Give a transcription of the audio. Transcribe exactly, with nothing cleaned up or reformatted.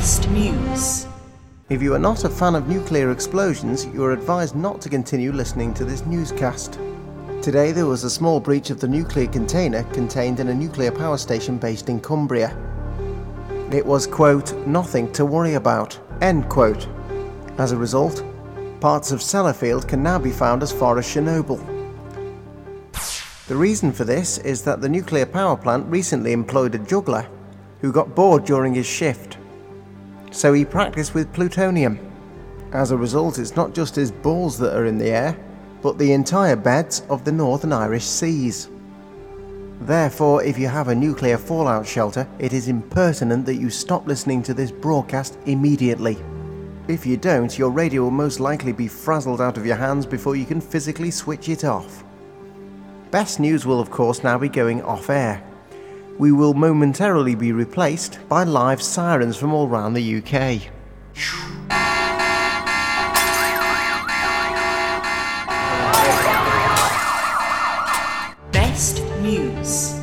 Best News. If you are not a fan of nuclear explosions, you are advised not to continue listening to this newscast. Today there was a small breach of the nuclear container contained in a nuclear power station based in Cumbria. It was, quote, nothing to worry about, end quote. As a result, parts of Sellafield can now be found as far as Chernobyl. The reason for this is that the nuclear power plant recently employed a juggler who got bored during his shift. So he practiced with plutonium. As a result, it's not just his balls that are in the air, but the entire beds of the Northern Irish Seas. Therefore, if you have a nuclear fallout shelter, it is impertinent that you stop listening to this broadcast immediately. If you don't, your radio will most likely be frazzled out of your hands before you can physically switch it off. Best News will of course now be going off air. We will momentarily be replaced by live sirens from all around the U K. Best News.